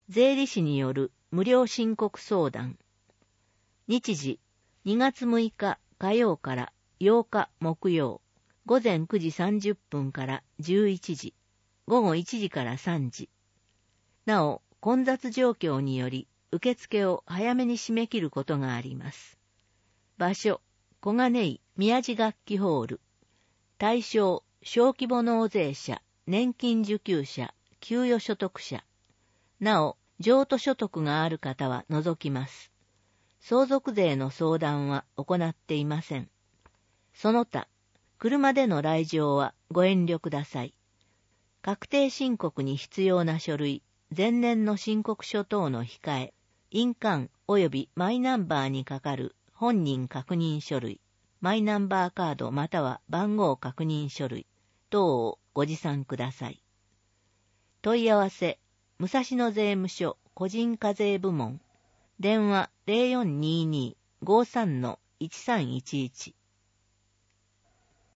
税理士による無料申告相談。日時、2月6日火曜から8日木曜、午前9時30分から11時、午後1時から3時。なお、混雑状況により、受付を早めに締め切ることがあります。場所、小金井宮地楽器ホール。対象、小規模納税者、年金受給者、給与所得者。なお、譲渡所得がある方は除きます。相続税の相談は行っていません。その他、車での来場はご遠慮ください。確定申告に必要な書類、前年の申告書等の控え、印鑑及びマイナンバーにかかる本人確認書類、マイナンバーカードまたは番号確認書類等をご持参ください。問い合わせ、武蔵野税務署個人課税部門、電話 0422-53-1311